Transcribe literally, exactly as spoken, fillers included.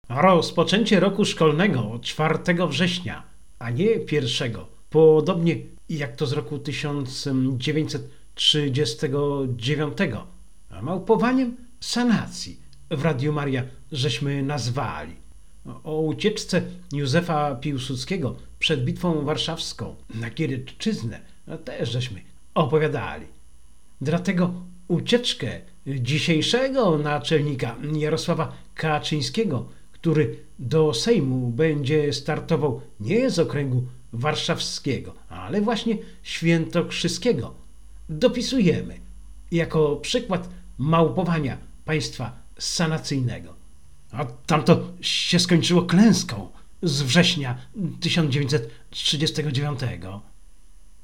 Rozpoczęcie roku szkolnego czwartego września, a nie pierwszego, podobnie jak to z roku tysiąc dziewięćset trzydziestego dziewiątego. Małpowaniem sanacji w Radiu Maria żeśmy nazwali. O ucieczce Józefa Piłsudskiego przed Bitwą Warszawską na Giereczczyznę też żeśmy opowiadali. Dlatego ucieczkę dzisiejszego naczelnika Jarosława Kaczyńskiego, który do Sejmu będzie startował nie z okręgu warszawskiego, ale właśnie świętokrzyskiego, dopisujemy jako przykład małpowania państwa sanacyjnego. A tamto się skończyło klęską z września tysiąc dziewięćset trzydziestego dziewiątego.